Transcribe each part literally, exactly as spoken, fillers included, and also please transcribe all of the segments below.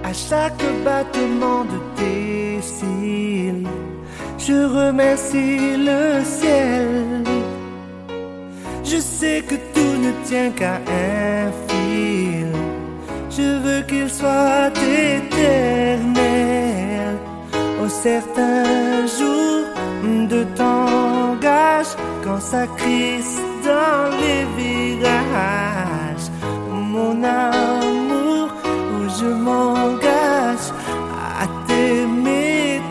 À chaque battement de tes cils, je remercie le ciel. Je sais que tout ne tient qu'à un fil. Je veux qu'il soit éternel. Oh, certains jours de t'engage quand ça crisse dans les virages. Mon amour, où je m'engage à t'aimer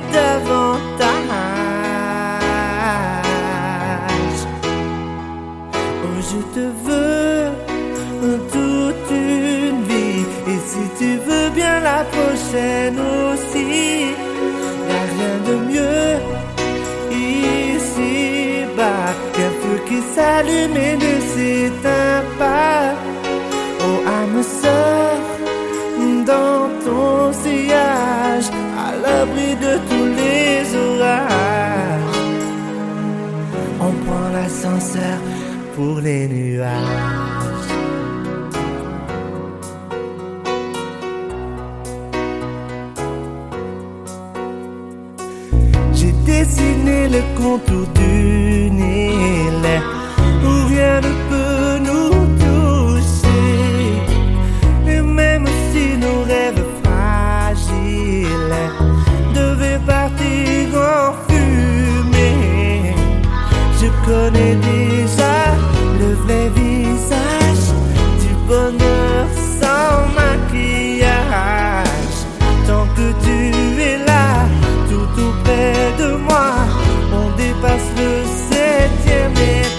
davantage. Oh, je te veux toute une vie, et si tu veux bien la prochaine aussi. Y'a rien de mieux ici-bas qu'un feu qui s'allume et ne s'éteint pas. Oh, âme sœur, dans ton sillage, à l'abri de tous les orages, on prend l'ascenseur pour les nuages. J'ai dessiné le contour d'une île où rien ne peut nous toucher. Et même si nos rêves fragiles devaient partir en fumée, je connais déjà le vrai visage du bonheur sans maquillage. Tant que tu es là, tout auprès de moi, on dépasse le septième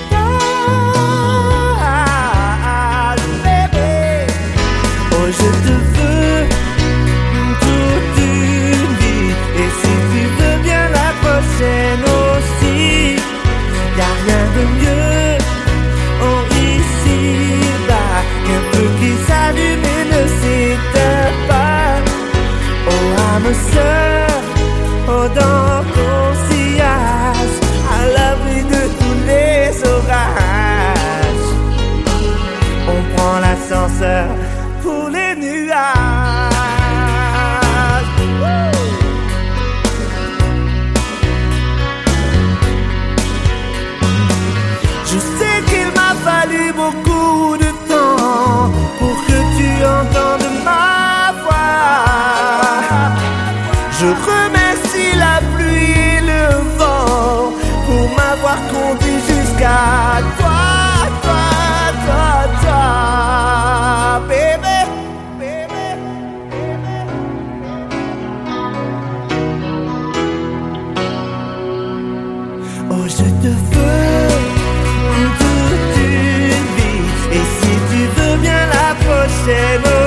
étage, bébé. Oh, je te veux toute une vie, et si tu veux bien la prochaine aussi. Y'a rien de mieux, oh, ici-bas, qu'un feu qui s'allume et ne s'éteint pas. Oh, âme sœur, oh, dans ton sillage, à l'abri de tous les orages, on prend l'ascenseur pour les nuages. Woo! Je sais qu'il m'a fallu beaucoup de temps pour que tu entendes ma voix. Je remercie la pluie et le vent pour m'avoir conduit jusqu'à toi, toi, toi, toi, bébé, bébé, bébé. Oh, je te veux toute une vie, et si tu veux bien la prochaine